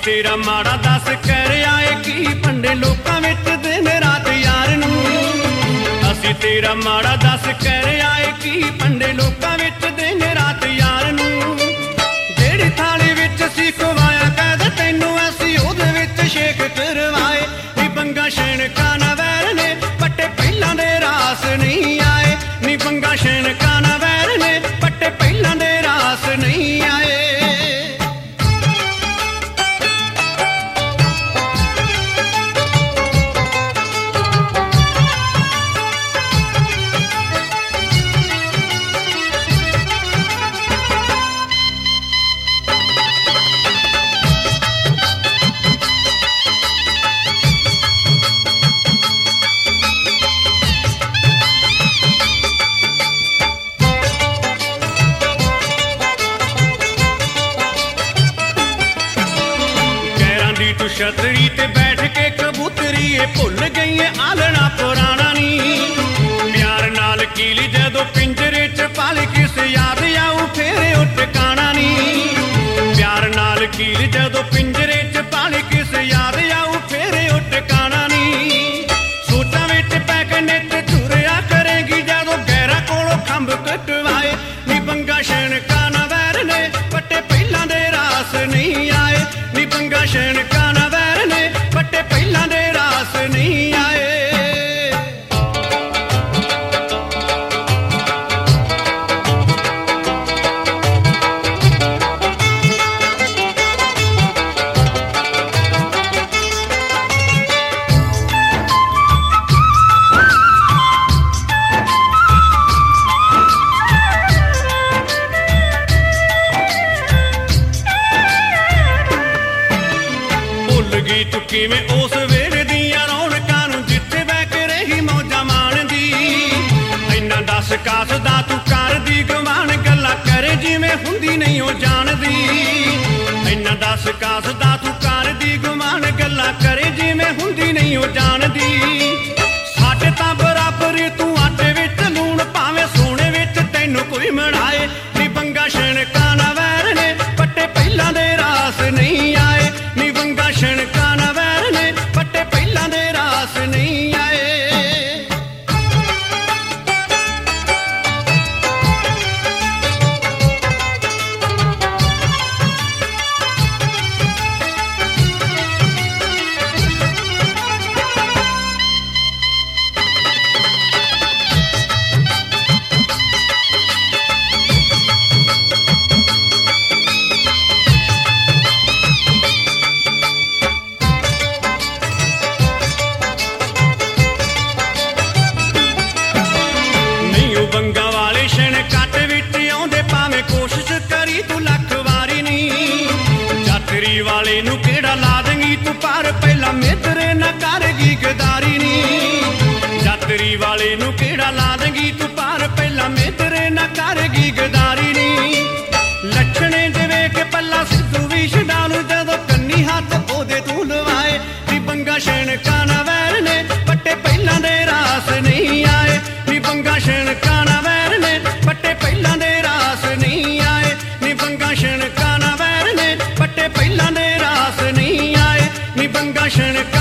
तेरा माड़ा दस कर आए की पंडे लोकां विच दिन रात यार नूं असीं तेरा माड़ा दस कर आए की पंडे लोकां विच दिन रात यार नूं जेड़ी थाली विच सी खवाया कैद तैनूं असीं ओहदे विच शेक करवाए नी बंगा शैनका ना वैर ने पट्टे पहिलां दे रास नहीं आए नी बंगा शैनका ना वैर ने पट्टे पहिलां दे रास नहीं आए। छतरी ते बैठ के कबूतरी भुल गई है आलना पुराना नी प्यार नाल कीली जदों पिंजरे च पाल किस याद आऊ फेरे ओ ठिकाना नी प्यार नाल कीली जदों पिंजरे च पाल किस याद आऊ फेरे ओ ठिकाना नी सोचां विच पै के नित झुरिया करेगी जदों गैरा कोलों खंभ कटवाए नी बंगा शैनका ना वैर ने पट्टे पहिलां दे रास नहीं आए नी बंगा शैनका पट्टे पहिलां दे रास नहीं आए। भुल गई तू किवें उस वेले दियां रौनकां नूं जिथे बह के रही मौजां माणदी इन्ना दस कसदा तू करदी गवान गल्लां करे जिवें हुंदी नहीं ओ जानदी इन्ना दस कसदा तू करदी गवान गल्लां करे जिवें हुंदी नहीं ओ जानदी साडे तां बराबर तू आटे विच लूण भावें सोने विच तैनूं कोई मढ़ाए नी बंगा शैनका ना वैर ने पट्टे पहिलां दे रास नहीं आए नी बंगा शैनका ना वैर ने पट्टे पहिलां दे रास नहीं आए। बंगा वाले शण कट विच आउंदे भावें कोशिश करी तू लख वारी नी जातरी वाले नूं किहड़ा ला देंगी तू पर पहला मेदरे ना करगी गदारी नी जातरी वाले नूं किहड़ा ला देंगी तू पर पहला मेदरे ना करगी गदारी नी लछणे जिवें के पल्ला सिद्धू भी छडालू जदों कन्नी हत्थ ओहदे तू लवाए नी बंगा शैनका ना वैर ने पट्टे पहिलां दे रास नहीं आए नी बंगा शैनका ना वैर ने पट्टे पहिलां दे रास नहीं आए नी बंगा शैनका ना वैर ने पट्टे पहिलां दे रास नहीं आए नी बंगा शैनका